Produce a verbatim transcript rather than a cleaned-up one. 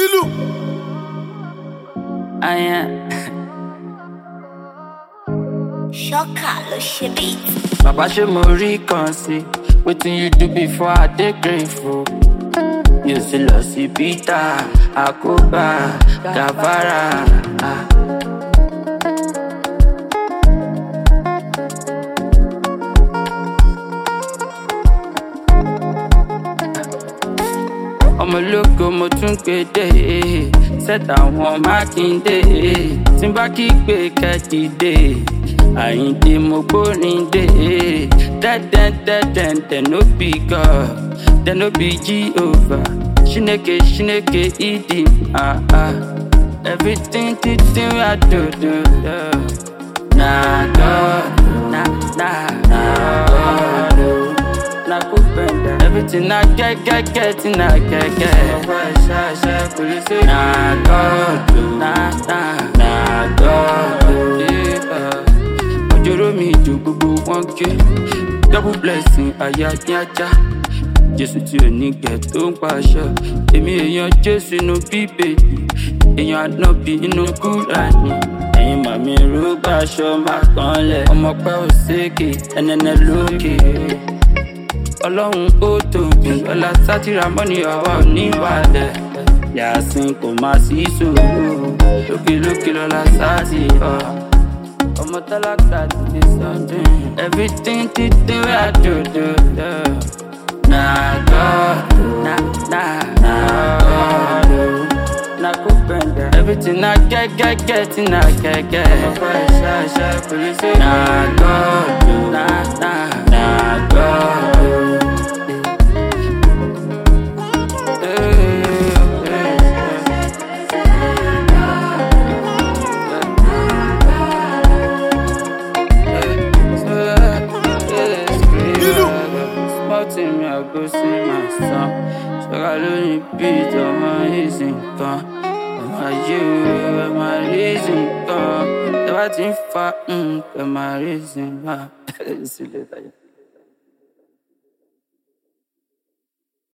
Ilu. I am. Shocker, lo ṣe beat. Baba ṣe mo rí kan sí. Wetin you do before I dey grateful. You sì lọ sí Peter, Àkóbá, Gavara. Ah. Ọmọ ológo mo tún gbé dé, sẹ́tà àwọn Mákindé, tí n bá kígbe kẹ́dìdé, Àyìndé mo gbórin dé, dẹ́dẹ́dẹ́dẹ́dẹ́ no be God, dẹ́ no be Jehovah, Chineke Chineke Idi, ah ah, everything titi wey I do do, yeah. Na God, na na na God, na good bender. Everything I get, get, get, in I get, get. Na God, na, na, na God. Yeah. Ojoro mi ju gbogbo wọn gé. Double blessing, ayayaja. Jésù tí ò ní gẹ̀ tó ń paṣọ. Èmi èèyàn Jésù inú bíbélì. Èèyàn ànábì inú Kúránì. Ẹ̀yin màmí rúgbà aṣọ máa kàn lẹ̀. Ọmọ pẹ́ ò sékè, ẹnẹnẹ lókè. Ọlọ́run ó tóbi, ọlá sátìrà mọ́ni ọwọ́ oníwàlẹ̀. Yàsín kò máa sí ìṣòro, lókè lókè lọ́la sátì ọ̀. Ọmọ tálákà ti di sọ́dún. Everything títí wey I do do, yeah. Na God, na na na God, na good bender. Everything I get, get, get, in I get, get. Na God, na na na God. Me, I go sing my song. So I don't beat on my easy gun. My you, my reason gun. Never think far, mm, my reason. See you later.